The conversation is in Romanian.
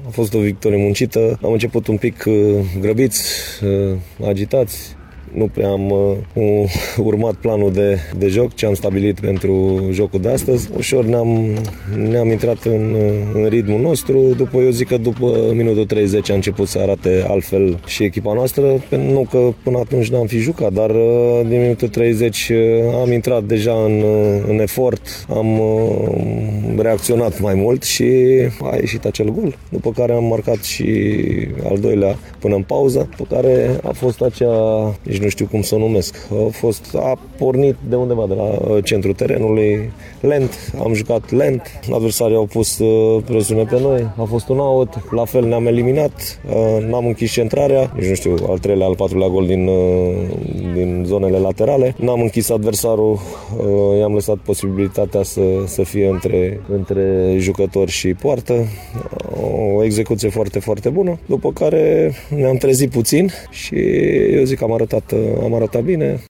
A fost o victorie muncită. Am început un pic grăbiți, agitați. Nu prea am urmat planul de joc ce am stabilit pentru jocul de astăzi. Ușor ne-am intrat în ritmul nostru. Eu zic că după minutul 30 a început să arate altfel și echipa noastră. Nu că până atunci n-am fi jucat, dar din minutul 30 am intrat deja în efort. Am reacționat mai mult și a ieșit acel gol. După care am marcat și al doilea până în pauză, pe care a fost acea, nici nu știu cum să o numesc, a pornit de undeva, de la centrul terenului, lent, am jucat lent, adversarii au pus presiune pe noi, a fost un out, la fel ne-am eliminat, n-am închis centrarea, nici nu știu, al treilea, al patrulea gol din zonele laterale, n-am închis adversarul, i-am lăsat posibilitatea să fie între jucători și poartă, o execuție foarte, foarte bună, după care ne-am trezit puțin și eu zic că am arătat bine.